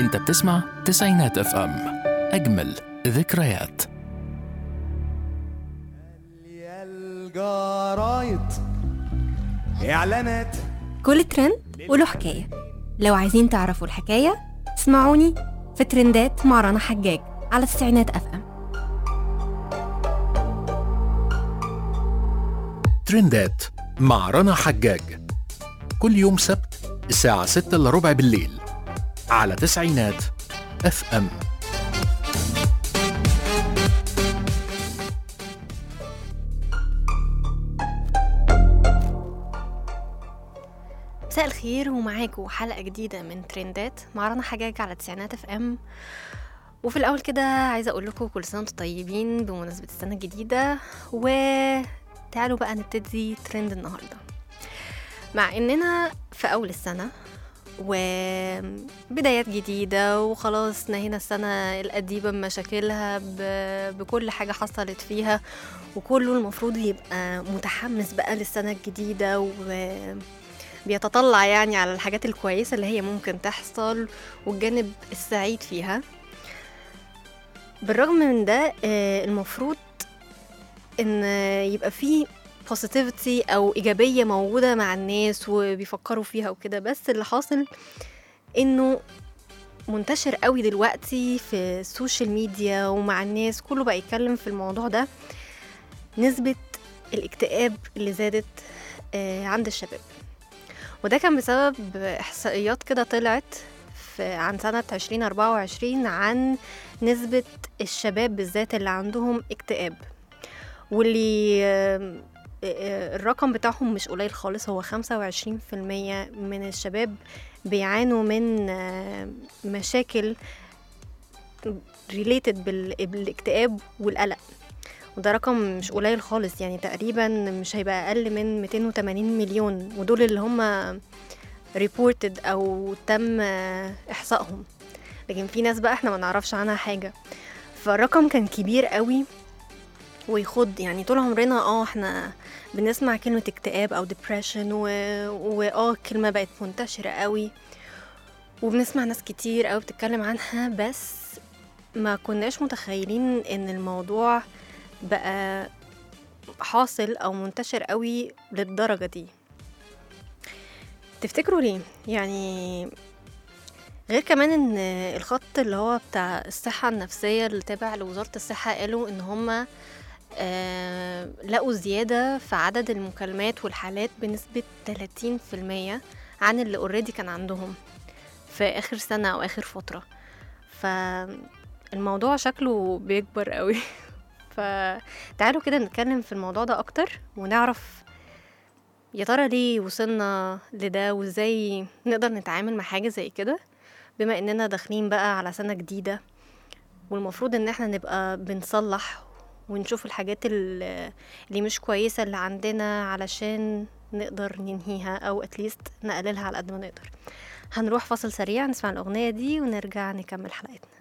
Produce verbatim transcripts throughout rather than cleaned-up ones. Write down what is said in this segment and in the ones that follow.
انت بتسمع تسعينات اف ام، اجمل ذكريات. يا الجرايد اعلانات، كل ترند وله حكاية. لو عايزين تعرفوا الحكاية اسمعوني في ترندات مع رنا حجاج على تسعينات اف ام. ترندات مع رنا حجاج كل يوم سبت الساعة ستة إلا ربع بالليل على تسعينات اف ام. مساء الخير ومعاكم حلقة جديدة من ترندات مع رنا حجاج على تسعينات اف ام. وفي الأول كده عايزة أقول لكم كل سنة وانتم طيبين بمناسبة السنة الجديدة، وتعالوا بقى نبتدي ترند النهاردة. مع إننا في أول السنة وبدايات جديدة وخلاص نهينا السنة القديمة بمشاكلها بكل حاجة حصلت فيها، وكله المفروض يبقى متحمس بقى للسنة الجديدة وبيتطلع يعني على الحاجات الكويسة اللي هي ممكن تحصل والجانب السعيد فيها. بالرغم من ده المفروض ان يبقى فيه positivity او ايجابية موجودة مع الناس وبيفكروا فيها وكده، بس اللي حاصل انه منتشر قوي دلوقتي في السوشيال ميديا ومع الناس كله بقى يتكلم في الموضوع ده، نسبة الاكتئاب اللي زادت عند الشباب. وده كان بسبب احصائيات كده طلعت عن سنة عشرين أربعة وعشرين عن نسبة الشباب بالذات اللي عندهم اكتئاب، واللي الرقم بتاعهم مش قليل خالص، هو خمسة وعشرين في المية من الشباب بيعانوا من مشاكل related بالاكتئاب والقلق. وده رقم مش قليل خالص، يعني تقريبا مش هيبقى أقل من مئتين وثمانين مليون، ودول اللي هم reported أو تم إحصائهم، لكن في ناس بقى احنا ما نعرفش عنها حاجة. فالرقم كان كبير قوي ويخض، يعني طول عمرنا اه احنا بنسمع كلمة اكتئاب او depression واه كلمة بقت منتشرة قوي وبنسمع ناس كتير قوي بتتكلم عنها، بس ما كناش متخيلين ان الموضوع بقى حاصل او منتشر قوي للدرجة دي. تفتكروا ليه؟ يعني غير كمان ان الخط اللي هو بتاع الصحة النفسية اللي تابع لوزارة الصحة قالوا ان هم آه لقوا زيادة في عدد المكالمات والحالات بنسبة ثلاثين في المية عن اللي اوريدي كان عندهم في آخر سنة أو آخر فترة. فالموضوع شكله بيكبر قوي. فتعالوا كده نتكلم في الموضوع ده أكتر ونعرف يا ترى ليه وصلنا لده وازاي نقدر نتعامل مع حاجة زي كده، بما اننا داخلين بقى على سنة جديدة والمفروض ان احنا نبقى بنصلح ونشوف الحاجات اللي مش كويسة اللي عندنا علشان نقدر ننهيها او اتليست نقللها على قد ما نقدر. هنروح فاصل سريع نسمع الأغنية دي ونرجع نكمل حلقتنا.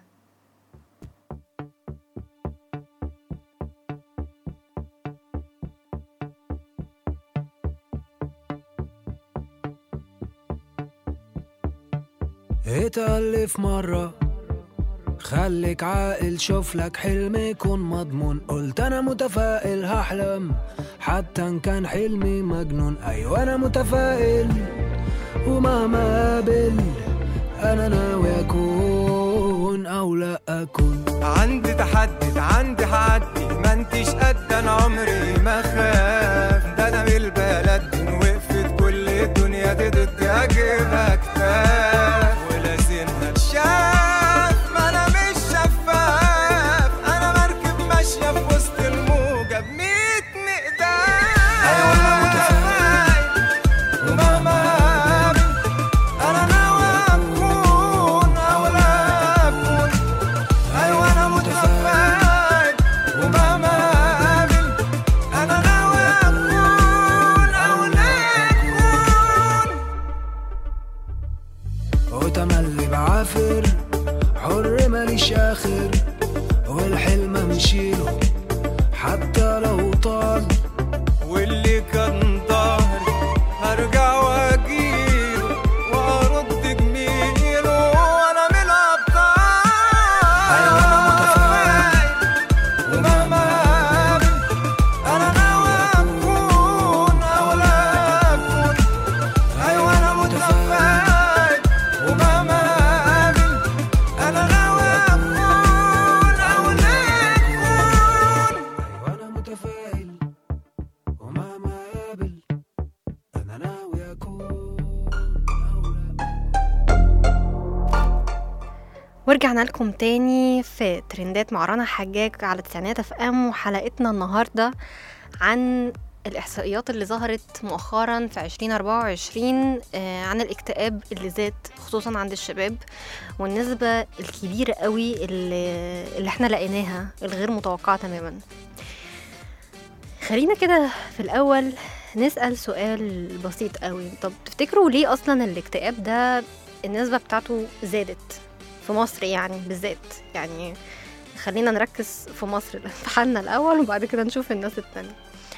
اتألف مرة خليك عاقل، شوف لك حلم يكون مضمون. قلت انا متفائل هحلم حتى ان كان حلمي مجنون. ايوه انا متفائل ومهما قابل انا ناوي اكون او لا اكون. عندي تحدي عندي حدي، ما انتش قد انا عمري ما خاف. ده انا بالبلد دي وقفت كل الدنيا دي ضدي اجيبها كتاف ولازمها تشاف. ما انا مش شفاف، انا مركب ماشيه في وسط الموجه بميت مقدار. ايوه انا متفائل ومهما قابل انا ناوي اكون او لا اكون. ايوه انا متفائل ومهما قابل انا ناوي اكون او لا اكون. وتملي بعافر حر ماليش اخر، والحلم مشيله حتى لو طال. واللي كان ظهري هرجع واجيله وارد جميله وانا من ورجعنا لكم تاني في ترندات مع رنا حجاج على تسعينات اف ام، وحلقتنا النهارده عن الإحصائيات اللي ظهرت مؤخرا في عشرين أربعة وعشرين آه عن الاكتئاب اللي زاد خصوصا عند الشباب، والنسبة الكبيرة قوي اللي, اللي احنا لقيناها الغير متوقعة تماما. خلينا كده في الأول نسأل سؤال بسيط قوي. طب تفتكروا ليه أصلا الاكتئاب ده النسبة بتاعته زادت في مصر يعني بالذات؟ يعني خلينا نركز في مصر في حالنا الأول وبعد كده نشوف الناس التانية.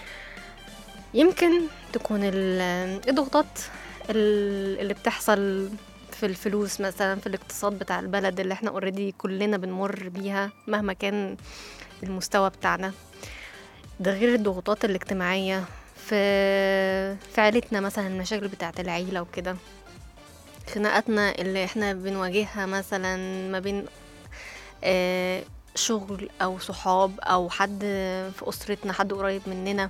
يمكن تكون الضغوطات اللي بتحصل في الفلوس مثلا، في الاقتصاد بتاع البلد اللي احنا اوريدي كلنا بنمر بيها مهما كان المستوى بتاعنا. ده غير الضغوطات الاجتماعية في في عيلتنا مثلا، المشاكل بتاعت العيلة وكده، خناقاتنا اللي احنا بنواجهها مثلا ما بين اه شغل او صحاب او حد في اسرتنا، حد قريب مننا.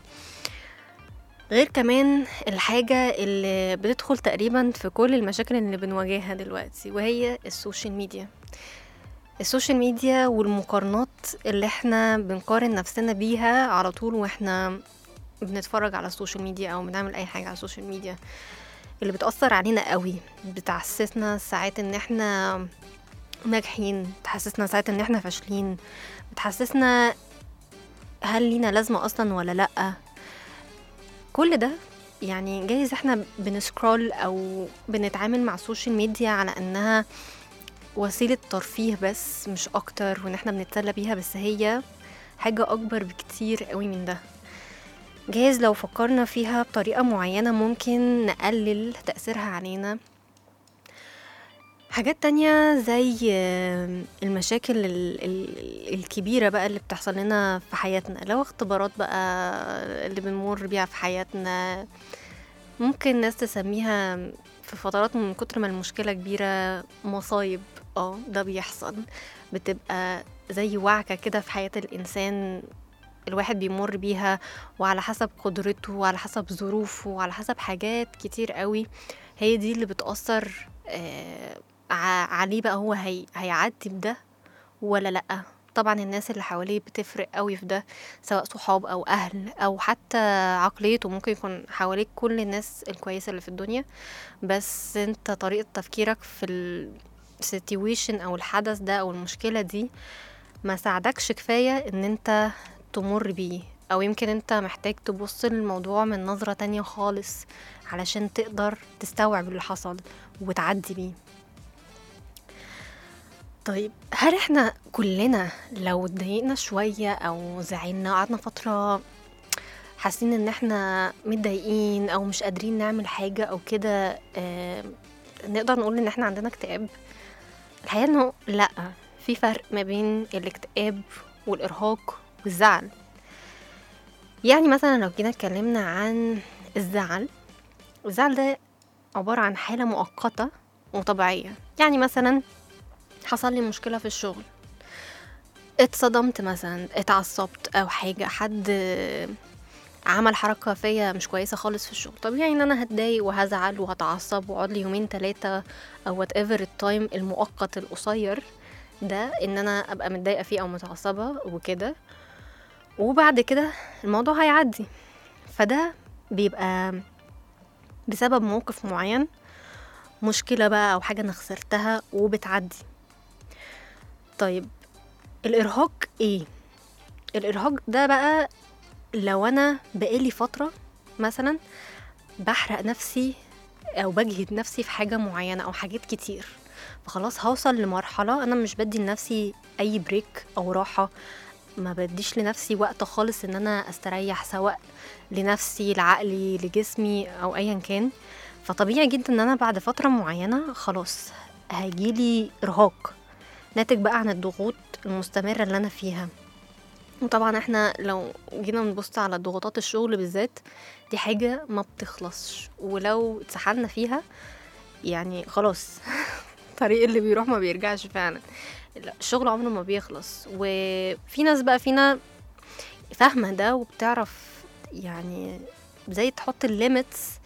غير كمان الحاجة اللي بتدخل تقريبا في كل المشاكل اللي بنواجهها دلوقتي، وهي السوشيال ميديا. السوشيال ميديا والمقارنات اللي احنا بنقارن نفسنا بيها على طول واحنا بنتفرج على السوشيال ميديا او بنعمل اي حاجة على السوشيال ميديا، اللي بتأثر علينا قوي، بتحسسنا ساعات ان احنا ناجحين، بتحسسنا ساعات ان احنا فاشلين، بتحسسنا هل لينا لازمة اصلا ولا لأ. كل ده يعني جايز احنا بنسكرول او بنتعامل مع السوشيال ميديا على انها وسيلة ترفيه بس مش اكتر، وان احنا بنتسلى بيها، بس هي حاجة اكبر بكتير قوي من ده. جايز لو فكرنا فيها بطريقة معينة ممكن نقلل تأثيرها علينا. حاجات تانية زي المشاكل الكبيرة بقى اللي بتحصل لنا في حياتنا، لو اختبارات بقى اللي بنمر بيها في حياتنا، ممكن ناس تسميها في فترات من كتر ما المشكلة كبيرة مصايب. اه ده بيحصل، بتبقى زي وعكة كده في حياة الإنسان الواحد بيمر بيها، وعلى حسب قدرته وعلى حسب ظروفه وعلى حسب حاجات كتير قوي، هي دي اللي بتأثر آه عليه بقى، هو هي هيعدي بده ولا لأ. طبعا الناس اللي حواليه بتفرق قوي في ده، سواء صحاب أو أهل أو حتى عقليته. ممكن يكون حواليك كل الناس الكويسة اللي في الدنيا، بس انت طريقة تفكيرك في السيتويشن أو الحدث ده أو المشكلة دي ما ساعدكش كفاية ان انت تمر بيه، أو يمكن انت محتاج تبص للموضوع من نظرة تانية خالص علشان تقدر تستوعب اللي حصل وتعدي بيه. طيب هل احنا كلنا لو اتضايقنا شوية او زعلنا قعدنا فترة حاسين ان احنا متضايقين او مش قادرين نعمل حاجة او كده اه نقدر نقول ان احنا عندنا اكتئاب؟ الحقيقة انه لا، في فرق ما بين الاكتئاب والارهاق والزعل. يعني مثلا لو جينا اتكلمنا عن الزعل، الزعل ده عبارة عن حالة مؤقتة وطبيعية. يعني مثلا حصل لي مشكلة في الشغل، اتصدمت مثلا، اتعصبت او حاجة، حد عمل حركة فيا مش كويسة خالص في الشغل، طبيعي ان انا هتضايق وهزعل وهتعصب وقعد لي يومين ثلاثة او whatever التايم المؤقت القصير ده ان انا ابقى متضايقة فيه او متعصبة وكده، وبعد كده الموضوع هيعدي. فده بيبقى بسبب موقف معين، مشكلة بقى او حاجة انا خسرتها وبتعدي. طيب الإرهاق إيه؟ الإرهاق ده بقى لو أنا بقالي فترة مثلا بحرق نفسي أو بجهد نفسي في حاجة معينة أو حاجات كتير، فخلاص هوصل لمرحلة أنا مش بدي لنفسي أي بريك أو راحة، ما بديش لنفسي وقت خالص إن أنا أستريح، سواء لنفسي لعقلي لجسمي أو أيا كان. فطبيعي جدا إن أنا بعد فترة معينة خلاص هيجيلي إرهاق ناتج بقى عن الضغوط المستمرة اللي أنا فيها. وطبعا احنا لو جينا نبص على ضغوطات الشغل بالذات، دي حاجة ما بتخلصش، ولو اتسحلنا فيها يعني خلاص طريق اللي بيروح ما بيرجعش فعلا. الشغل عمره ما بيخلص، وفي ناس بقى فينا فاهمة ده وبتعرف يعني زي تحط الليميتس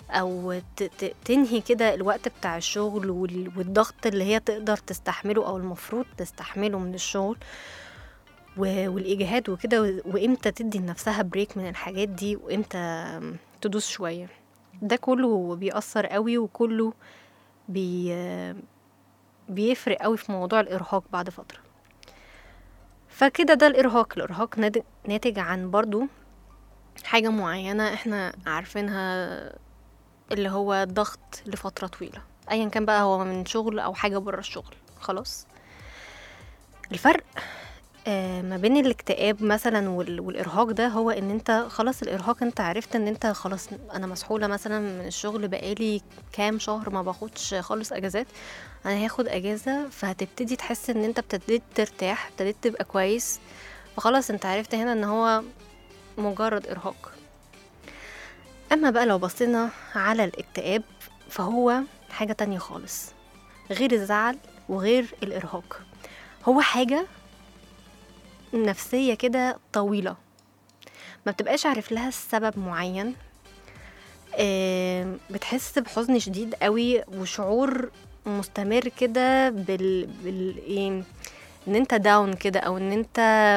او ت- ت- تنهي كده الوقت بتاع الشغل وال- والضغط اللي هي تقدر تستحمله او المفروض تستحمله من الشغل و- والاجهاد وكده، و- وامتى تدي لنفسها بريك من الحاجات دي وامتى تدوس شوية. ده كله بيأثر قوي، وكله بي بيفرق قوي في موضوع الإرهاق بعد فترة. فكده ده الإرهاق. الإرهاق ناد- ناتج عن برضو حاجة معينة احنا عارفينها، اللي هو الضغط لفترة طويلة، ايا كان بقى هو من شغل او حاجة برا الشغل. خلاص، الفرق آه، ما بين الاكتئاب مثلا وال- والارهاق ده هو ان انت خلاص الارهاق انت عرفت ان انت خلاص انا مسحولة مثلا من الشغل بقالي كام شهر ما باخدش خالص اجازات، انا هاخد اجازة، فهتبتدي تحس ان انت ابتديت ترتاح، ابتديت تبقى كويس، فخلاص انت عرفت هنا ان هو مجرد ارهاق. اما بقى لو بصينا على الاكتئاب فهو حاجة تانية خالص، غير الزعل وغير الارهاق. هو حاجة نفسية كده طويلة، ما بتبقاش عارف لها السبب معين. آم، بتحس بحزن شديد قوي وشعور مستمر كده بال, بال... إيه؟ ان انت داون كده، او ان انت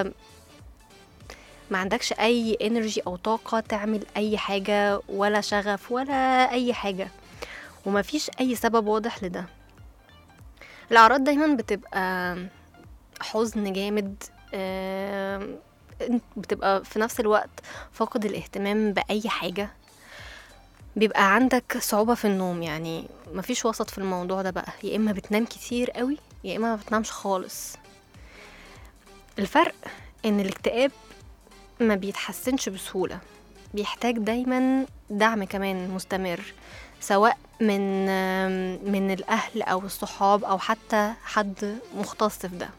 ما عندكش اي انرجي او طاقة تعمل اي حاجة، ولا شغف ولا اي حاجة، وما فيش اي سبب واضح لده. الاعراض دايما بتبقى حزن جامد، آم، بتبقى في نفس الوقت فاقد الاهتمام بأي حاجة، بيبقى عندك صعوبة في النوم، يعني مفيش وسط في الموضوع ده بقى، يا إما بتنام كتير قوي يا إما ما بتنامش خالص. الفرق إن الاكتئاب ما بيتحسنش بسهولة، بيحتاج دايما دعم كمان مستمر، سواء من من الأهل أو الصحاب أو حتى حد مختص في ده.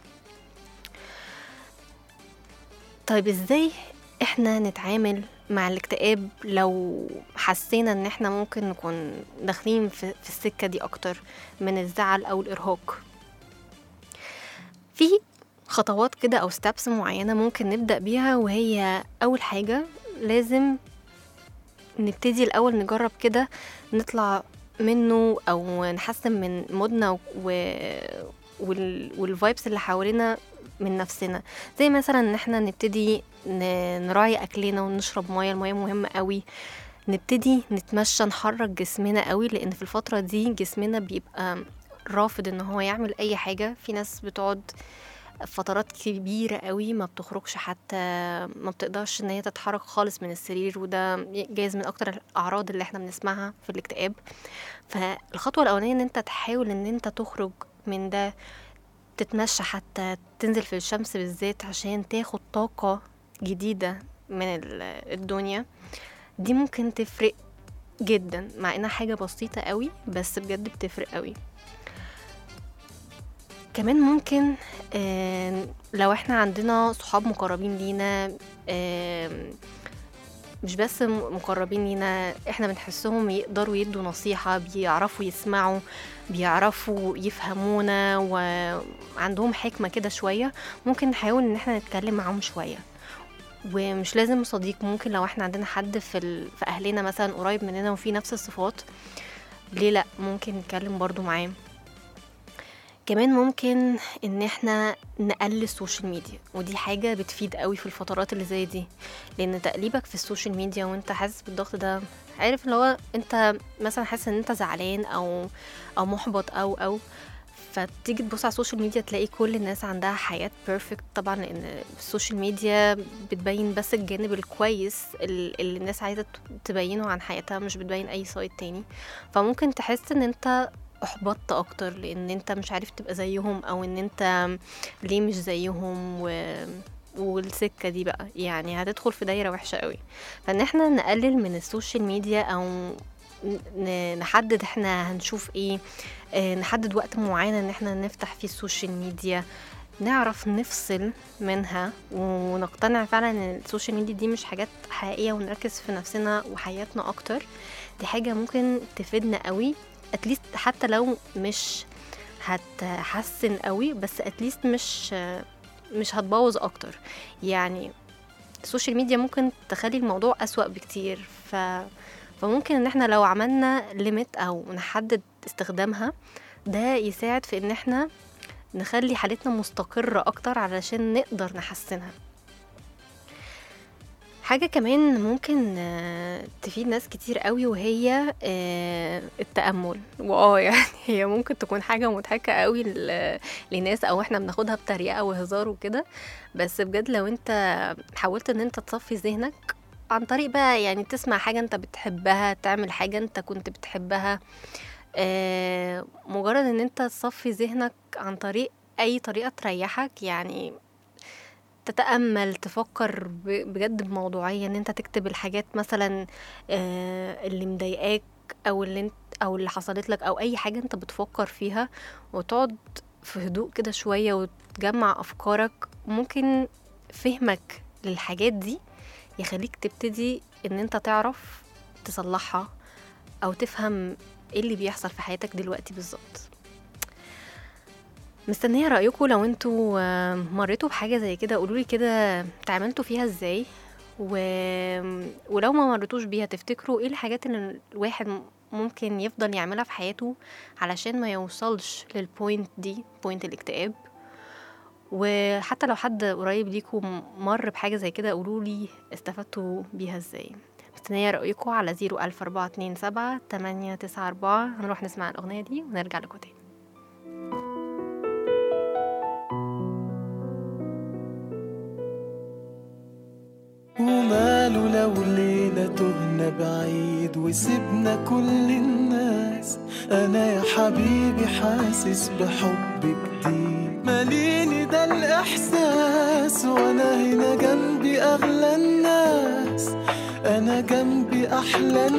طيب ازاي احنا نتعامل مع الاكتئاب لو حسينا ان احنا ممكن نكون داخلين في, في السكة دي اكتر من الزعل او الارهاق؟ في خطوات كده او ستابس معينة ممكن نبدأ بيها، وهي اول حاجة لازم نبتدي الاول نجرب كده نطلع منه او نحسن من مودنا و... وال... والفايبس اللي حوالينا من نفسنا. زي مثلا ان احنا نبتدي نراعي اكلنا ونشرب ميه، الميه مهمه قوي. نبتدي نتمشى، نحرك جسمنا قوي، لان في الفتره دي جسمنا بيبقى رافض ان هو يعمل اي حاجه. في ناس بتقعد فترات كبيره قوي ما بتخرجش، حتى ما بتقدرش ان هي تتحرك خالص من السرير، وده جايز من اكتر الاعراض اللي احنا بنسمعها في الاكتئاب. فالخطوه الاولانيه ان انت تحاول ان انت تخرج من ده، تتمشى، حتى تنزل في الشمس بالذات عشان تاخد طاقة جديدة من الدنيا. دي ممكن تفرق جدا، مع انها حاجة بسيطة قوي بس بجد بتفرق قوي. كمان ممكن آه لو احنا عندنا صحاب مقربين لينا، آه مش بس مقربين لينا، احنا بنحسهم يقدروا يدوا نصيحة، بيعرفوا يسمعوا، بيعرفوا يفهمونا وعندهم حكمة كده شوية، ممكن نحاول ان احنا نتكلم معهم شوية. ومش لازم صديق، ممكن لو احنا عندنا حد في, ال... في اهلنا مثلا قريب مننا وفي نفس الصفات، ليه لا، ممكن نتكلم برضو معاه. كمان ممكن ان احنا نقلل السوشيال ميديا، ودي حاجة بتفيد قوي في الفترات اللي زي دي، لان تقليبك في السوشيال ميديا وانت حاسس بالضغط ده، عارف اللي هو انت مثلا حاسس ان انت زعلان او او محبط او او فتيجي تبص على السوشيال ميديا تلاقي كل الناس عندها حياة بيرفكت، طبعا لان السوشيال ميديا بتبين بس الجانب الكويس اللي الناس عايزة تبينه عن حياتها، مش بتبين اي سايد تاني. فممكن تحس ان انت احبطت اكتر لان انت مش عارف تبقى زيهم، او ان انت ليه مش زيهم، و... والسكة دي بقى يعني هتدخل في دايرة وحشة قوي. فان احنا نقلل من السوشيال ميديا، او نحدد احنا هنشوف ايه، اه نحدد وقت معين ان احنا نفتح فيه السوشيال ميديا، نعرف نفصل منها ونقتنع فعلا ان السوشيال ميديا دي مش حاجات حقيقية، ونركز في نفسنا وحياتنا اكتر. دي حاجة ممكن تفيدنا قوي، اتليست حتى لو مش هتحسن قوي، بس اتليست مش مش هتبوظ اكتر. يعني السوشيال ميديا ممكن تخلي الموضوع اسوأ بكتير، ف فممكن ان احنا لو عملنا ليميت او نحدد استخدامها، ده يساعد في ان احنا نخلي حالتنا مستقرة اكتر علشان نقدر نحسنها. حاجة كمان ممكن تفيد ناس كتير قوي وهي التأمل. وآه يعني هي ممكن تكون حاجة مضحكة قوي لناس او احنا بناخدها بطريقة وهزار وكده، بس بجد لو انت حاولت ان انت تصفي ذهنك عن طريق بقى يعني تسمع حاجة انت بتحبها، تعمل حاجة انت كنت بتحبها، مجرد ان انت تصفي ذهنك عن طريق اي طريقة تريحك، يعني تتأمل، تفكر بجد بموضوعية، ان انت تكتب الحاجات مثلا اللي مضايقاك او اللي انت او اللي حصلت لك او اي حاجة انت بتفكر فيها، وتقعد في هدوء كده شوية وتجمع افكارك. ممكن فهمك للحاجات دي يخليك تبتدي ان انت تعرف تصلحها او تفهم ايه اللي بيحصل في حياتك دلوقتي بالظبط. مستنية رأيكم لو انتوا مريتوا بحاجة زي كده، قولولي كده تعاملتوا فيها ازاي، و... ولو ما مريتوش بيها تفتكروا ايه الحاجات اللي الواحد ممكن يفضل يعملها في حياته علشان ما يوصلش للبوينت دي، بوينت الاكتئاب. وحتى لو حد قريب ليكم مر بحاجة زي كده قولولي استفدتوا بيها ازاي. مستنية رأيكم على زيرو ألف أربعة اتنين سبعة تمانية تسعة أربعة. هنروح نسمع الأغنية دي ونرجع لكم تاني. وماله لو ليلة تهنا بعيد وسبنا كل الناس، أنا يا حبيبي حاسس بحب جديد ماليني ده الإحساس، وأنا هنا جنبي أغلى الناس، أنا جنبي أحلى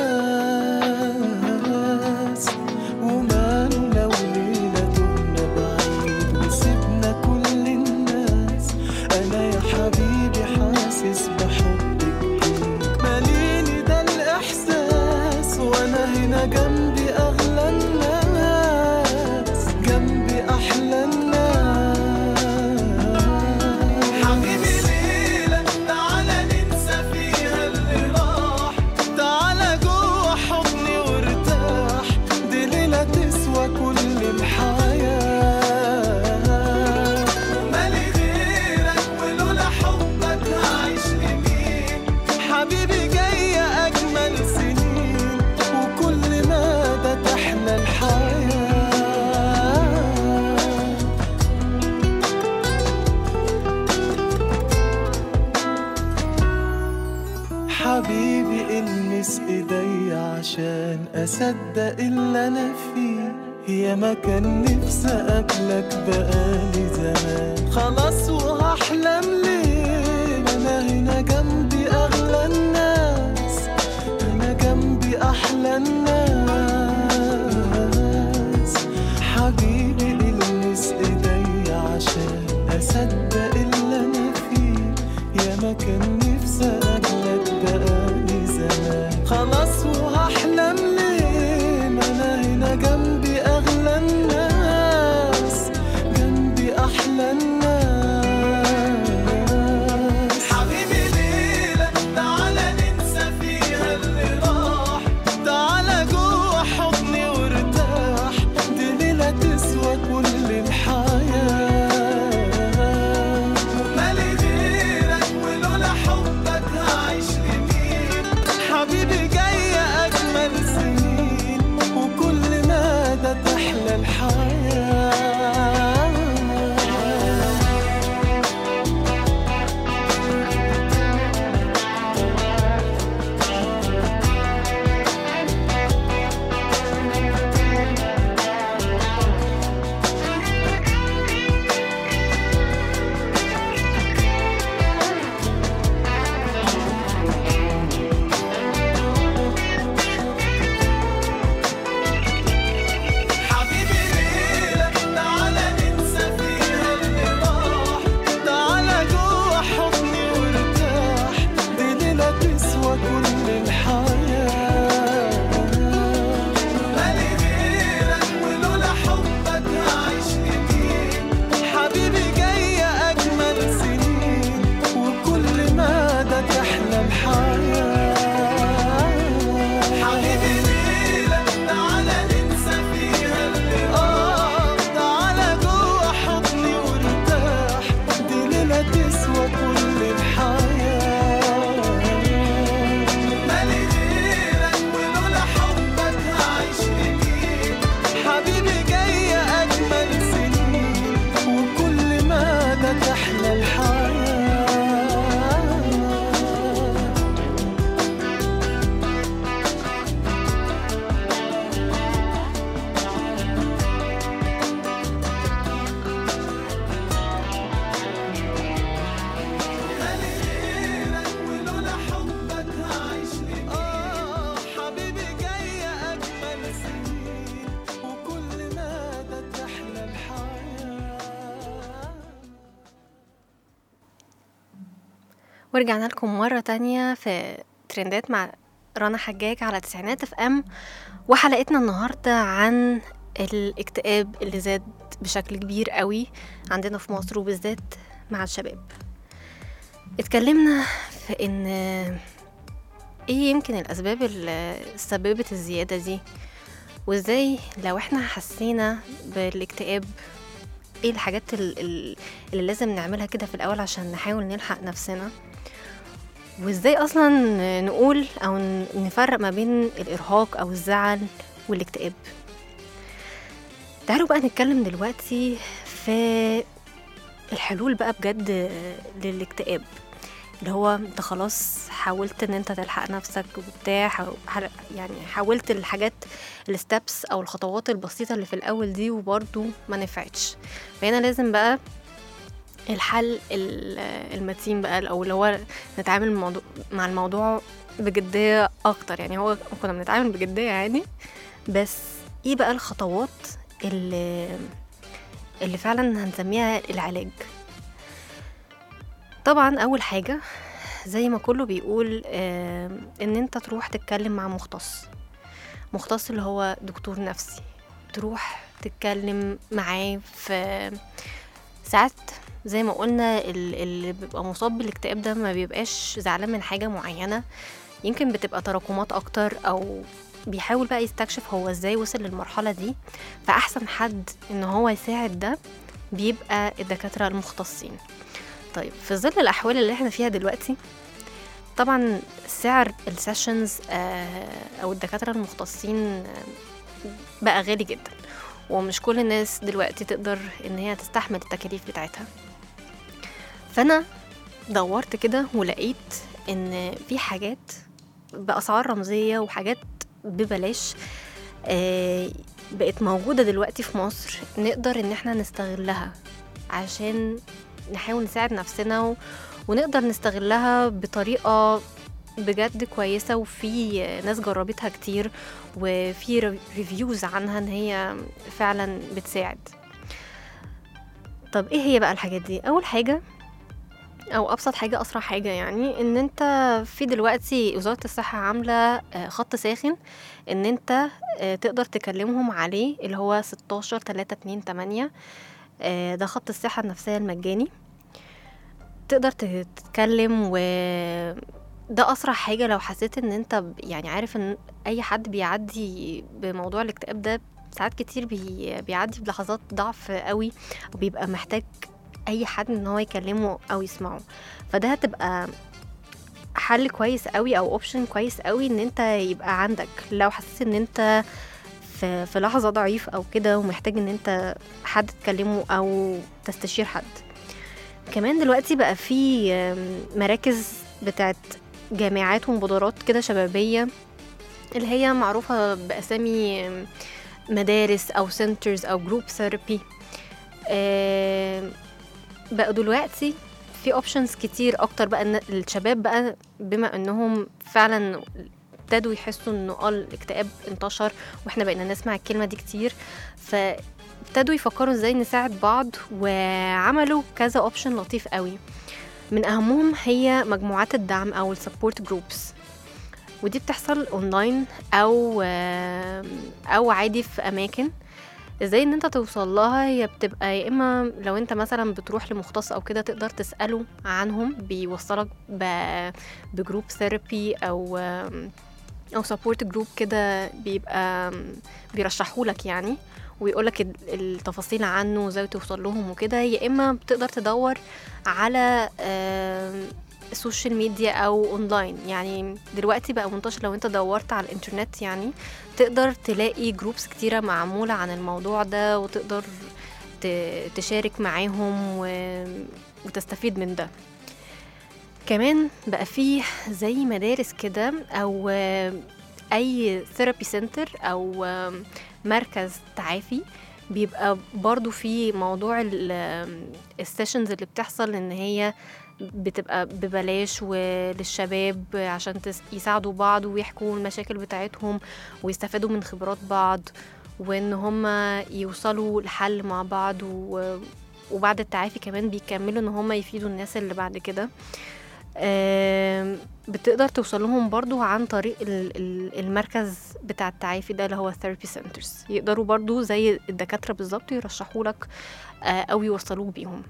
الناس. وماله لو ليلة تهنا بعيد وسبنا كل الناس، أنا يا حبيبي حاسس بحبك ماليني ده الإحساس، وأنا هنا جنبي أغلى الناس، جنبي أحلى الناس. حبيبي ليلة تعالى ننسى فيها اللي راح، تعالى جوه حضني وارتاح، دي ليلة تسوى كل الحياة. مالي غيرك ولولا حبك هعيش لمين، حبيبي جاية أجمل سنين، وكل مدى تحلى الحياة. حبيبي المس ايدي عشان اصدق اللي انا فيه، يا ما كان نفسي اقابلك بقالي زمان، خلاص وهحلم ليه، انا هنا جنبي اغلى الناس، انا جنبي احلى الناس. حبيبي المس ايدي عشان اصدق اللي انا فيه، يا ما كان نفسي اقابلك بقالي زمان، خلاص وهحلم ليه، ما انا هنا جنبي اغلى الناس، جنبي احلى الناس. حبيبي ليلة تعالى ننسى فيها اللي راح، تعالى جوه حضني وارتاح، دي ليلة تسوى كل الحياة. ومالي غيرك ولولا حبك هعيش لمين، حبيبي جاية أجمل سنين، وكل ما ورجعنا لكم مرة تانية في ترندات مع رنا حجاج على تسعينات اف ام، وحلقتنا النهاردة عن الاكتئاب اللي زاد بشكل كبير قوي عندنا في مصر وبالذات مع الشباب. اتكلمنا في ان ايه يمكن الاسباب اللي سببت الزيادة دي، وازاي لو احنا حسينا بالاكتئاب ايه الحاجات اللي لازم نعملها كده في الاول عشان نحاول نلحق نفسنا، وازاي اصلا نقول او نفرق ما بين الارهاق او الزعل والاكتئاب. تعالوا بقى نتكلم دلوقتي في الحلول بقى بجد للاكتئاب، اللي هو انت خلاص حاولت ان انت تلحق نفسك وبتاع، يعني حاولت الحاجات الستبس او الخطوات البسيطة اللي في الاول دي وبرضو ما نفعتش. فهنا لازم بقى الحل المتين بقى، او اللي هو نتعامل الموضوع مع الموضوع بجدية اكتر. يعني هو كنا بنتعامل بجدية عادي، بس ايه بقى الخطوات اللي, اللي فعلا هنسميها العلاج؟ طبعا اول حاجة زي ما كله بيقول آه ان انت تروح تتكلم مع مختص مختص اللي هو دكتور نفسي، تروح تتكلم معاه. في ساعات زي ما قلنا اللي بيبقى مصاب بالاكتئاب ده ما بيبقاش زعلان من حاجة معينة، يمكن بتبقى تراكمات اكتر، او بيحاول بقى يستكشف هو ازاي وصل للمرحلة دي. فاحسن حد ان هو يساعد ده بيبقى الدكاترة المختصين. طيب في ظل الأحوال اللي احنا فيها دلوقتي، طبعا سعر السيشنز أو الدكاترة المختصين بقى غالي جدا، ومش كل الناس دلوقتي تقدر إن هي تستحمل التكاليف بتاعتها. فأنا دورت كده ولقيت إن في حاجات بأسعار رمزية وحاجات ببلاش بقت موجودة دلوقتي في مصر، نقدر إن احنا نستغلها عشان نحاول نساعد نفسنا و... ونقدر نستغلها بطريقة بجد كويسة، وفي ناس جربتها كتير وفي ريفيوز عنها ان هي فعلا بتساعد. طب ايه هي بقى الحاجات دي؟ اول حاجة او ابسط حاجة اسرع حاجة، يعني ان انت في دلوقتي وزارة الصحة عاملة خط ساخن ان انت تقدر تكلمهم عليه، اللي هو ستاشر تلاتة اتنين تمانية. ده خط الصحة النفسية المجاني، تقدر تتكلم، وده أسرع حاجة لو حسيت ان انت يعني عارف ان اي حد بيعدي بموضوع الاكتئاب ده ساعات كتير بي بيعدي بلحظات ضعف قوي، وبيبقى محتاج اي حد ان هو يكلمه او يسمعه. فده هتبقى حل كويس قوي او اوبشن كويس قوي ان انت يبقى عندك لو حسيت ان انت في, في لحظة ضعيف او كده ومحتاج ان انت حد تكلمه او تستشير حد. كمان دلوقتي بقى في مراكز بتاعت جامعات ومبادرات كده شبابية اللي هي معروفة بأسامي مدارس أو سنترز أو جروب ثيرابي. بقى دلوقتي في اوبشنز كتير أكتر بقى الشباب بقى، بما أنهم فعلا ابتدوا يحسوا أنه قال الاكتئاب انتشر وإحنا بقينا نسمع الكلمة دي كتير، فابتدوا يفكروا ازاي نساعد بعض، وعملوا كذا اوبشن لطيف قوي. من أهمهم هي مجموعات الدعم أو السبورت جروبس، ودي بتحصل اونلاين أو أو عادي في أماكن. ازاي ان انت توصل لها؟ هي بتبقى يا اما لو انت مثلا بتروح لمختص او كده تقدر تسأله عنهم، بيوصلك بجروب ثيرابي او او سبورت جروب كده، بيبقى بيرشحولك يعني ويقولك التفاصيل عنه وازاي توصل لهم وكده. يا اما بتقدر تدور على السوشيال ميديا او اونلاين، يعني دلوقتي بقى منتشر لو انت دورت على الانترنت يعني تقدر تلاقي جروبس كتيرة معمولة عن الموضوع ده، وتقدر تشارك معاهم وتستفيد من ده. كمان بقى فيه زي مدارس كده او اي ثيرابي سنتر او مركز تعافي، بيبقى برضو في موضوع السيشنز اللي بتحصل ان هي بتبقى ببلاش وللشباب عشان يساعدوا بعض ويحكوا المشاكل بتاعتهم ويستفادوا من خبرات بعض، وان هم يوصلوا لحل مع بعض، وبعد التعافي كمان بيكملوا ان هم يفيدوا الناس اللي بعد كده. آم، بتقدر توصل لهم برضو عن طريق ال- ال- المركز بتاع التعافي ده اللي هو therapy centers. يقدروا برضو زي الدكاترة بالظبط يرشحوا لك آه، أو يوصلوك بيهم.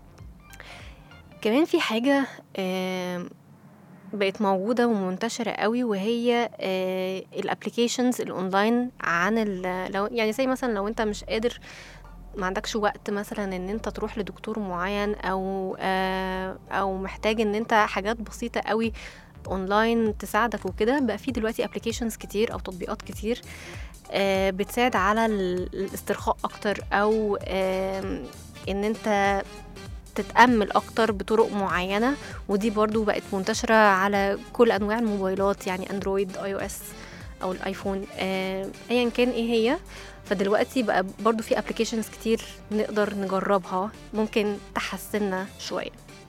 كمان في حاجة آم، بقت موجودة ومنتشرة قوي، وهي الابليكيشنز الاونلاين عن ال- لو يعني زي مثلا لو انت مش قادر، ما عندكش وقت مثلا ان انت تروح لدكتور معين، او آه، او محتاج ان انت حاجات بسيطة قوي اونلاين تساعدك وكده، بقى في دلوقتي ابليكيشنز كتير او تطبيقات كتير آه، بتساعد على ال- الاسترخاء اكتر، او آم، ان انت تتأمل أكتر بطرق معينة. ودي برضو بقت منتشرة على كل أنواع الموبايلات، يعني أندرويد، آي أو إس أو الآيفون، آه، أيا كان إيه هي. فدلوقتي بقى برضو في أبليكيشنز كتير نقدر نجربها، ممكن تحسننا شوية.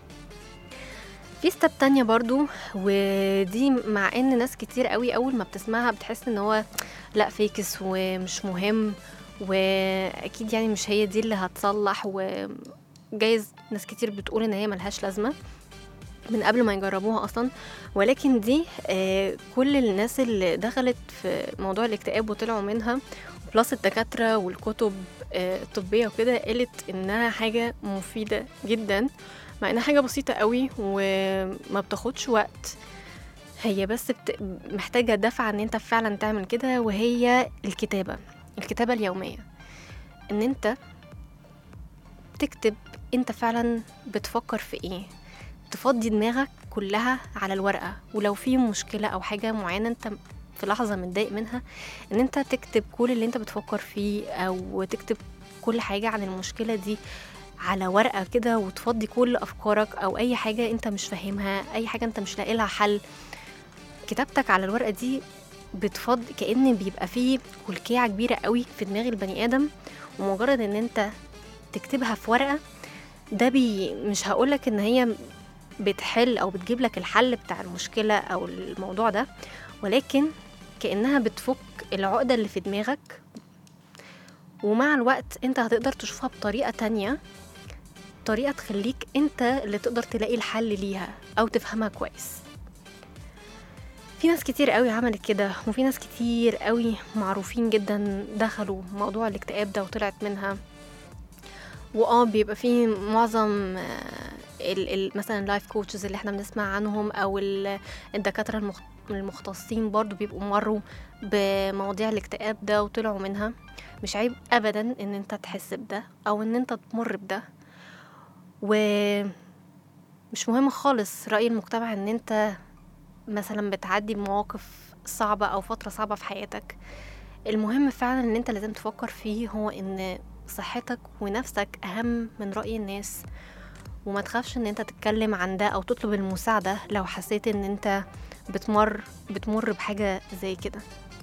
في ستيب تانية برضو، ودي مع ان ناس كتير قوي اول ما بتسمعها بتحس ان هو لا فيكس ومش مهم، واكيد يعني مش هي دي اللي هتصلح، وجايز ناس كتير بتقول ان هي ملهاش لازمة من قبل ما يجربوها اصلا. ولكن دي آه كل الناس اللي دخلت في موضوع الاكتئاب وطلعوا منها، بلس الدكاترة والكتب آه الطبية وكده، قالت انها حاجة مفيدة جدا، مع انها حاجة بسيطة قوي وما بتاخدش وقت. هي بس بت... محتاجة دفعة ان انت فعلا تعمل كده، وهي الكتابة الكتابة اليومية. ان انت تكتب انت فعلا بتفكر في ايه، تفضي دماغك كلها على الورقة. ولو في مشكلة او حاجة معينة انت في لحظة متضايق منها، ان انت تكتب كل اللي انت بتفكر فيه، او تكتب كل حاجة عن المشكلة دي على ورقة كده، وتفضي كل أفكارك أو أي حاجة أنت مش فاهمها، أي حاجة أنت مش لاقي لها حل. كتابتك على الورقة دي بتفضي، كأن بيبقى فيه كلكيعة كبيرة قوي في دماغ البني آدم، ومجرد أن أنت تكتبها في ورقة ده بي مش هقولك أن هي بتحل أو بتجيب لك الحل بتاع المشكلة أو الموضوع ده، ولكن كأنها بتفك العقدة اللي في دماغك. ومع الوقت أنت هتقدر تشوفها بطريقة تانية، طريقة تخليك انت اللي تقدر تلاقي الحل ليها او تفهمها كويس. في ناس كتير قوي عملت كده، وفي ناس كتير قوي معروفين جدا دخلوا موضوع الاكتئاب ده وطلعت منها. واه بيبقى في معظم ال ال مثلا اللايف كوتشز اللي احنا بنسمع عنهم، او الدكاترة المخ المختصين برضو بيبقوا مروا بمواضيع الاكتئاب ده وطلعوا منها. مش عيب ابدا ان انت تحس بده او ان انت تمر بده، ومش مهم خالص رأي المجتمع ان انت مثلا بتعدي بمواقف صعبة او فترة صعبة في حياتك. المهم فعلا ان انت لازم تفكر فيه هو ان صحتك ونفسك اهم من رأي الناس، وما تخافش ان انت تتكلم عن ده او تطلب المساعدة لو حسيت ان انت بتمر بتمر بحاجة زي كده.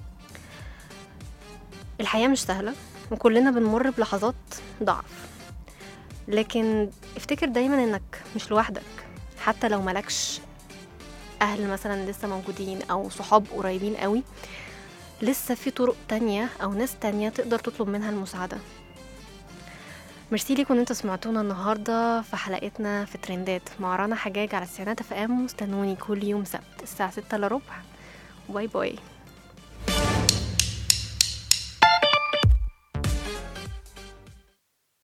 الحياة مش سهلة، وكلنا بنمر بلحظات ضعف، لكن افتكر دايما انك مش لوحدك. حتى لو ملكش اهل مثلا لسه موجودين او صحاب قريبين قوي، لسه في طرق تانية او ناس تانية تقدر تطلب منها المساعدة. ميرسي ليكم ان انتوا سمعتونا النهاردة في حلقتنا في ترندات مع رنا حجاج على التسعينات اف ام. واستنوني كل يوم سبت الساعة ستة الا ربع. باي باي.